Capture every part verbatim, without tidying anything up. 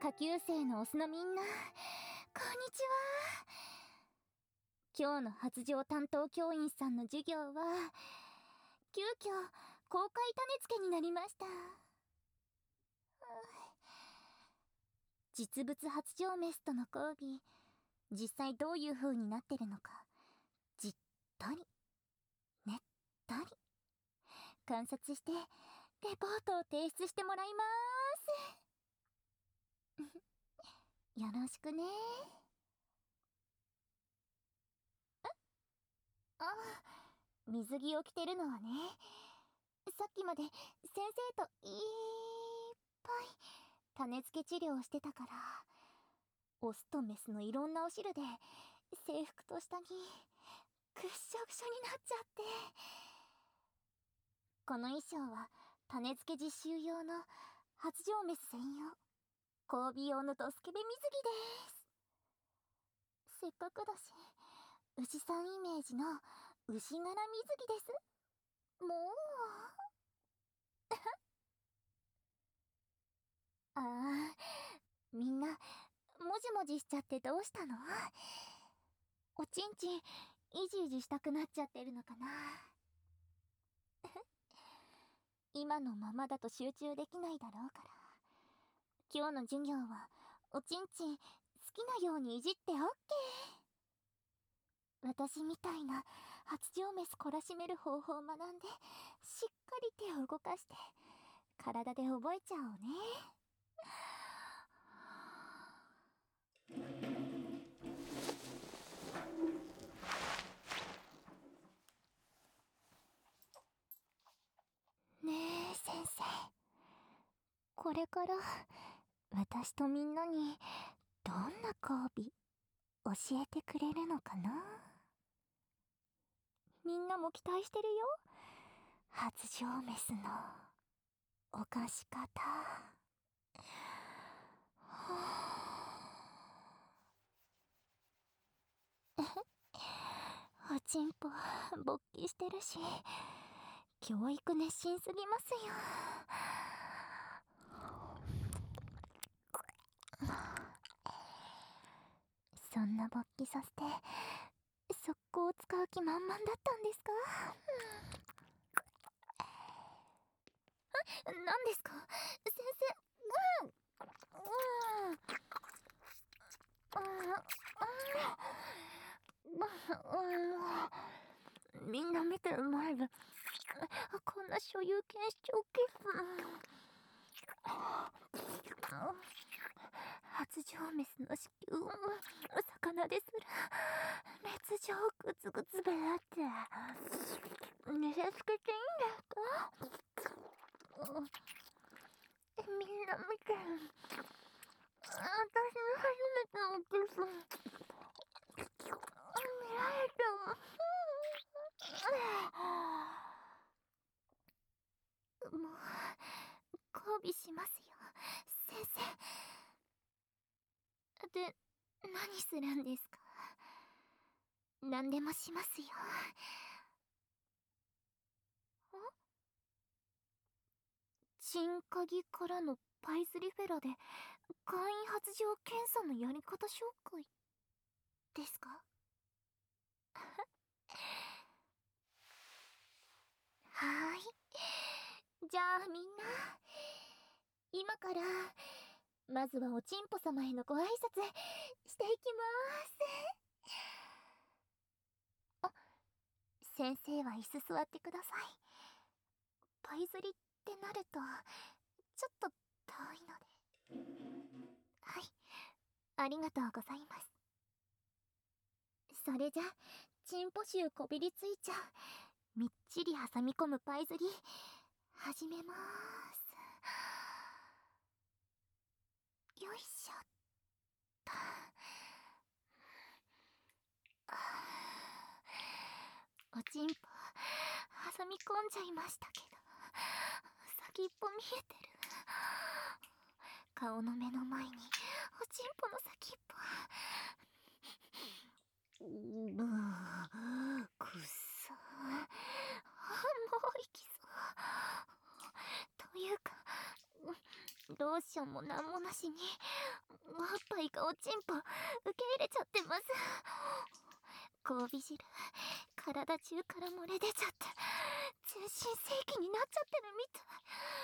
下級生のオスのみんな、こんにちは。今日の発情担当教員さんの授業は急遽公開種付けになりました。実物発情メスとの交尾、実際どういう風になってるのか、じっとりねっとり観察してレポートを提出してもらいまーす。よろしくね。あ、水着を着てるのはね、さっきまで先生といっぱい種付け治療をしてたから、オスとメスのいろんなお汁で制服と下着くっしょくしょになっちゃって、この衣装は種付け実習用の発情メス専用交尾用のドスケベ水着です。せっかくだし牛さんイメージの牛柄水着です。もうああ、みんなもじもじしちゃってどうしたの？おちんちんいじいじしたくなっちゃってるのかな。今のままだと集中できないだろうから、今日の授業はおちんちん好きなようにいじってオッケー。私みたいな発情メス懲らしめる方法を学んで、しっかり手を動かして体で覚えちゃおうね。ねえ先生、これから私とみんなにどんな交尾教えてくれるのかな。みんなも期待してるよ、発情メスの犯し方。おちんぽ勃起してるし、教育熱心すぎますよ。そんな勃起させて速攻を使う気満々だったんですか？何ですか先生。うんうんうん、みんな見てる前でこんな所有権主張キス。発情メスの子宮、魚ですら滅情グツグツべらって見せつけていいんですか？みんな見てる。私の初めてのキス見られてももう交尾しますよ先生。で、何するんですか？何でもしますよ。チンカギからのパイズリフェラで会員発情検査のやり方紹介ですか？はーい、じゃあみんな今からまずはおちんぽ様へのご挨拶していきまーす。あ、先生は椅子座ってください。パイズリってなるとちょっと遠いので。はい、ありがとうございます。それじゃチンポ臭こびりついちゃうみっちり挟み込むパイズリ始めまーす。よいしょっと。おちんぽ挟み込んじゃいましたけど、先っぽ見えてる。顔の目の前におちんぽの先っぽ。うーくっそー、もういきそうというかローションもなんもなしにおっぱいがおちんぽ受け入れちゃってます。交尾汁体中から漏れ出ちゃって全身正規になっちゃってるみたい。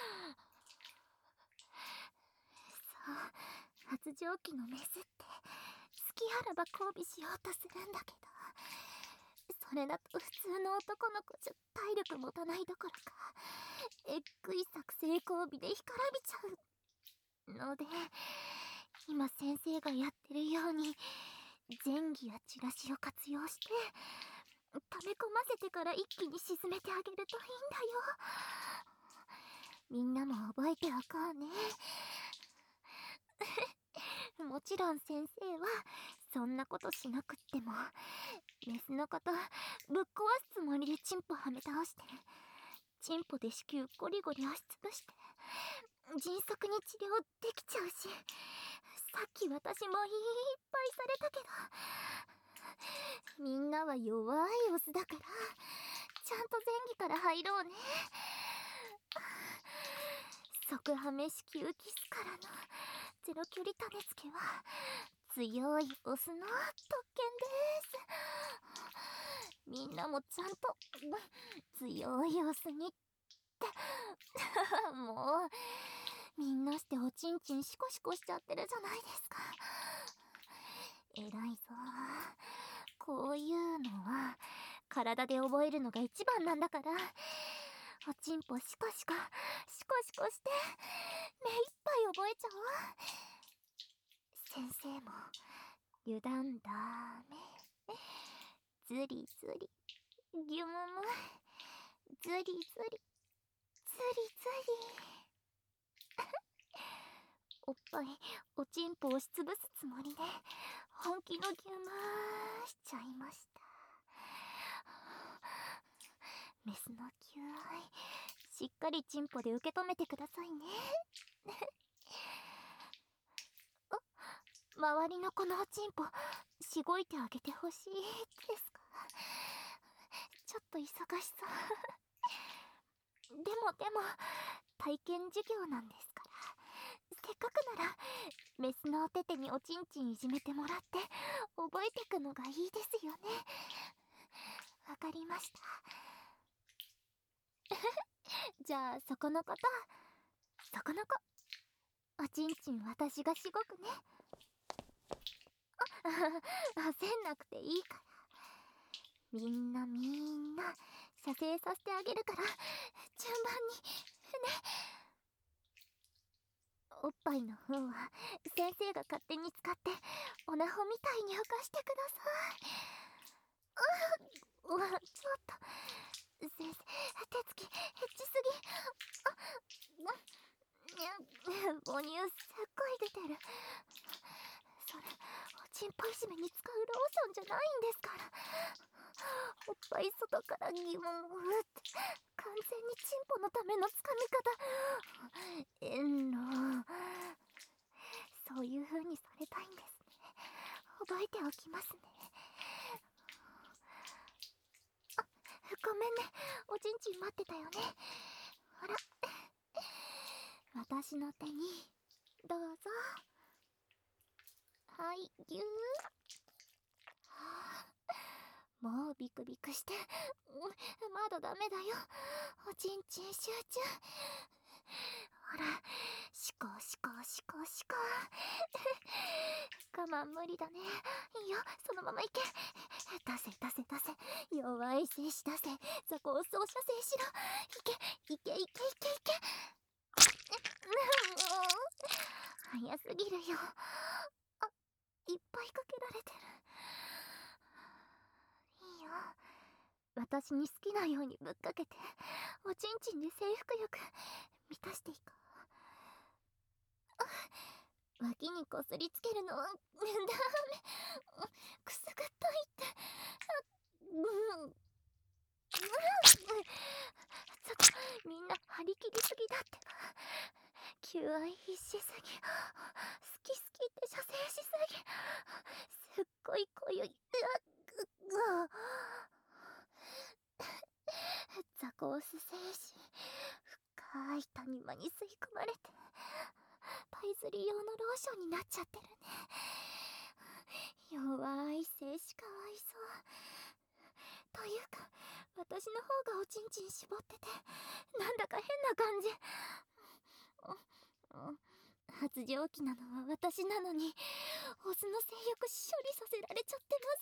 そう、発情期のメスって好きあらば交尾しようとするんだけど、それだと普通の男の子じゃ体力持たないどころかえっぐい作成交尾で干からびちゃうので、今先生がやってるように前儀やチラシを活用して溜め込ませてから一気に沈めてあげるといいんだよ。みんなも覚えておこうね。もちろん先生はそんなことしなくってもメスのことぶっ壊すつもりでチンポはめ倒してチンポで子宮ゴリゴリ押しつぶして迅速に治療できちゃうし、さっき私もいっぱいされたけど、みんなは弱いオスだからちゃんと前儀から入ろうね。即ハメ子宮キスからのゼロ距離種付けは強いオスの特権です。みんなもちゃんと強いオスにってもうみんなしておちんちんシコシコしちゃってるじゃないですか。偉いぞ。こういうのは体で覚えるのが一番なんだから、おちんぽシコシコシコシコして目いっぱい覚えちゃおう。先生も油断ダメ。ズリズリギュムムズリズリズリズリおっぱいおちんぽを押しつぶすつもりで本気のギュムしちゃいました。メスの求愛しっかりチンポで受け止めてくださいね。あ、周りのこのおちんぽしごいてあげてほしいですか。ちょっと忙しそうでもでも体験授業なんですから、せっかくならメスのおててにおちんちんいじめてもらって覚えてくのがいいですよね。わかりました。じゃあそこのことそこの子おちんちん私がしごくね。あ焦んなくていいから、みんなみんな射精させてあげるから順番にね。おっぱいの方は先生が勝手に使っておなほみたいに浮かしてください。うわ、ちょっと先生手つきエッチすぎ。あ母乳すっごい出てる。それおちんぽいじめに使うローションじゃないんですから。おっぱい外からギモンをって完全にチンポのためのつかみ方。えんのそういう風にされたいんですね。覚えておきますね。あ、ごめんね、おちんちん待ってたよね。ほら私の手にどうぞ。はいぎゅー。はあ、もうビクビクしてまだダメだよ。おちんちん集中。ほらシコシコシコシコ我慢無理だね。いいよそのままいけ。出せ出せ出せ弱い精子出せ。ザコをそう射精しろ。いけいけいけいけいけ。もう早すぎるよ。あ、いっぱいかけられてる。いいよ私に好きなようにぶっかけておちんちんで征服欲満たしていこう。脇にこすりつけるのはダメ。くすぐったいって。うん、ちょっとみんな張り切りすぎだってば。求愛必死すぎ、好き好きって射精しすぎ、すっごい濃ゆい。うわっザコース精子深い谷間に吸い込まれてパイズリ用のローションになっちゃってるね。弱い精子かわいそう。というか、私の方がおちんちん絞ってて、なんだか変な感じ。発情期なのは私なのに、オスの性欲処理させられちゃってます。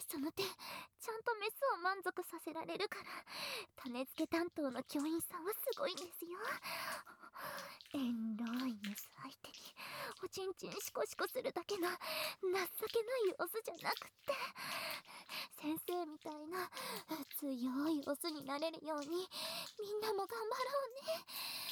その点、ちゃんとメスを満足させられるから、種付け担当の教員さんはすごいんですよ。エンロいメス相手におちんちんシコシコするだけの情けないオスじゃなくって、先生みたいな強いオスになれるようにみんなも頑張ろうね。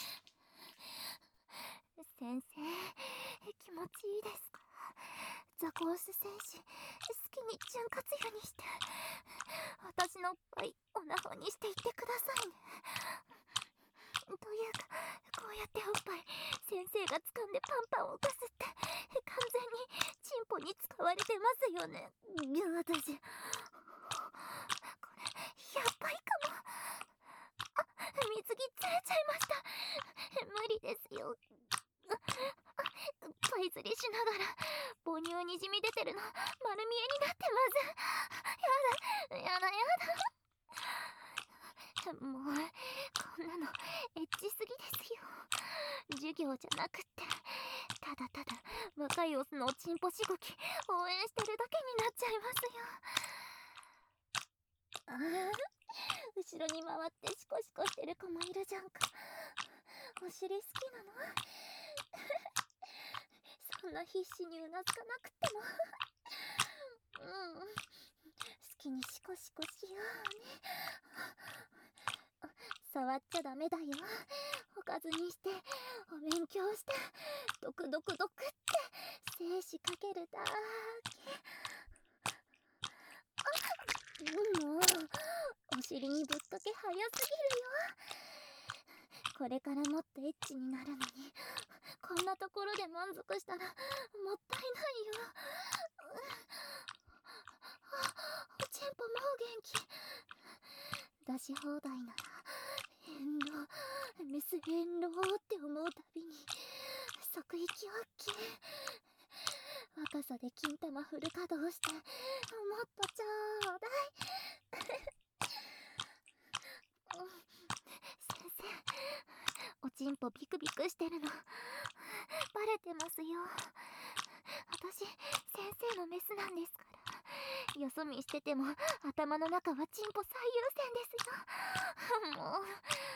先生、気持ちいいですか？ザコウス精子好きに潤滑油にして、私のおっぱいオナホにしていってくださいね。というか、こうやっておっぱい先生が掴んでパンパンを浮かすって完全にチンポに使われてますよね。私これやばいかも。あ、水着ずれちゃいました。無理ですよ。パイズリしながら母乳にじみ出てるの丸見えになってます。やだやだやだ。もうこんなのエッチすぎですよ。授業じゃなくってただただ若いオスのおちんぽしごき応援してるだけになっちゃいますよ。ああ、後ろに回ってシコシコしてる子もいるじゃんか。お尻好きなの？そんな必死にうなずかなくてもうん、好きにシコシコしようね。触っちゃダメだよ。おかずにしてお勉強してドクドクドクって精子かけるだけ。もうお尻にぶっかけ早すぎるよ。これからもっとエッチになるのに、こんなところで満足したらもったいないよ。おちんぽもう元気。出し放題なら変動メス変動って思うたびに即息 OK。 若さで金玉フル稼働してもっとちょうだい。先生、おちんぽビクビクしてるのバレてますよ。私先生のメスなんですから。よそ見してても頭の中はチンポ最優先ですよ。もう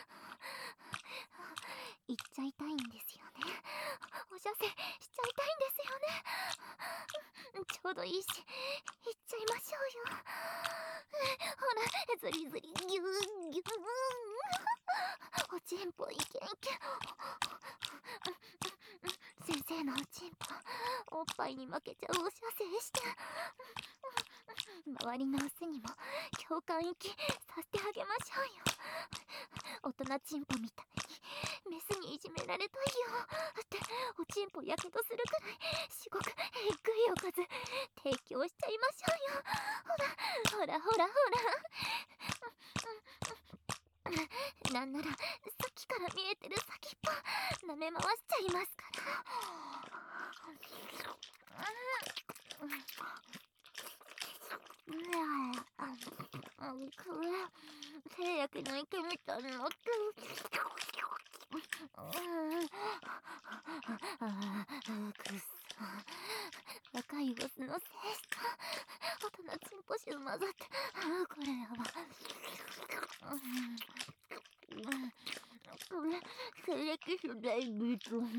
言っちゃいたいんですよね。おしゃせしちゃいたいんですよね。ちょうどいいし言っちゃいましょうよ。ほら、ズリズリギューギュー。おちんぽいけいけ。先生のおちんぽおっぱいに負けちゃうおしゃせして周りのオスにも共感息させてあげましょうよ。大人チンポみたいにメスにいじめられたいよっておちんぽやけどするくらい至極えぐいおかず提供しちゃいましょうよ。ほらほらほらほら。なんならさっきから見えてる先っぽ舐め回しちゃいますから。これ製薬の池みたいになってる。くっそ、若いオスの精子と大人チンポ臭混ざって、これやば。これセレキシュ大ビート。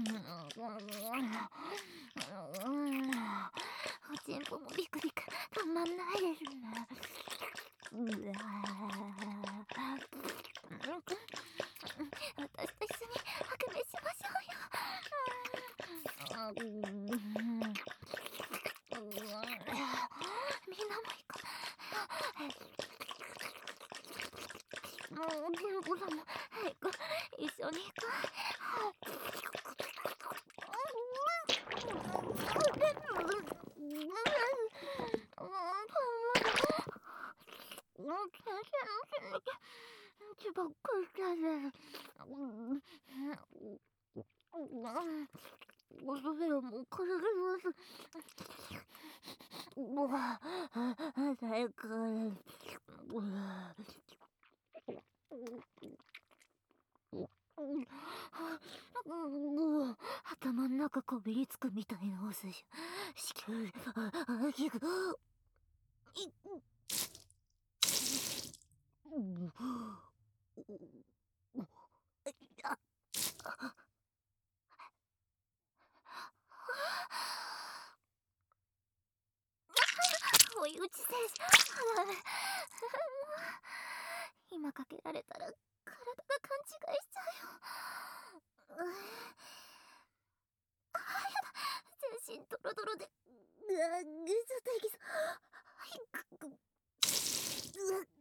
おちんぽもビクビクたまんないですね。うわ私と一緒にハグメしましょうよ。みんなも行こう。もうおちんぽさんも早く一緒に行こう。ばっかりだね。 おそれはもう体がうわ、最高です。うわ、うわ、頭ん中こびりつくみたいなお寿司。子宮、あ、あ、きく、い、うん、あ、追い打ち選手。今かけられたら体が勘違いしちゃうよ。うあ、やだ。全身ドロドロで。うわ、ぐずった息す。ぐ、ぐ、うわ、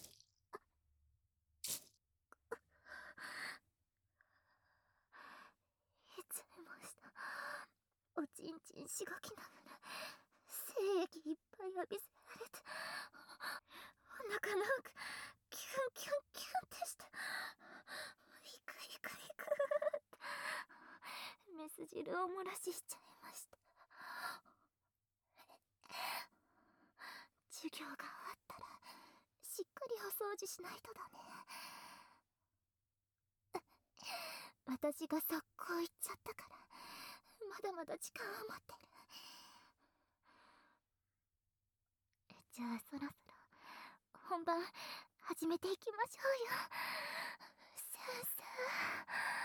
いつめました。おちんちんしごきながら精液いっぱい浴びせられて、お腹なんかキュンキュンキュンってして、ヒクヒクヒクってメス汁を漏らししちゃいました。授業が終わったらしっかりお掃除しないとだね。私が速攻行っちゃったからまだまだ時間を持ってる。じゃあそろそろ本番始めていきましょうよ、先生。